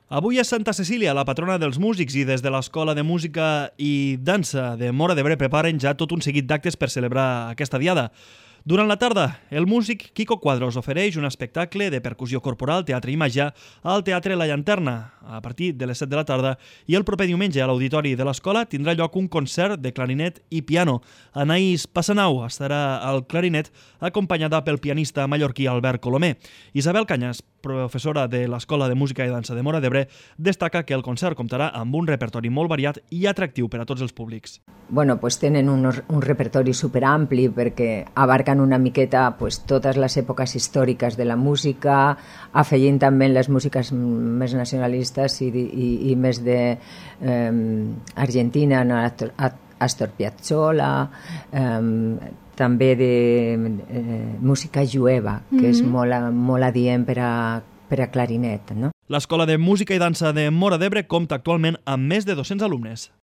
Avui és Santa Cecília, la patrona dels músics, i des de l'Escola de Música i Dansa de Móra d'Ebre preparen ja tot un seguit d'actes per celebrar aquesta diada. Durant la tarda, el músic Quico Cuadros ofereix un espectacle de percussió corporal, teatre i màgia al Teatre La Llanterna a partir de les 7 de la tarda, i el proper diumenge a l'Auditori de l'Escola tindrà lloc un concert de clarinet i piano. Anaïs Passanau estarà al clarinet acompanyada pel pianista mallorquí Albert Colomer. Isabel Cañas, professora de l'Escola de Música i Dansa de Móra d'Ebre, destaca que el concert comptarà amb un repertori molt variat i atractiu per a tots els públics. Bueno, pues tenen un repertori superampli perquè abarcan una miqueta pues, totes les èpoques històriques de la música, afegint també les músiques més nacionalistes i més de Argentina, Astor Piazzolla, també de música jueva, que és molt adient per a clarinet, no? L'Escola de Música i Dansa de Móra d'Ebre compta actualment amb més de 200 alumnes.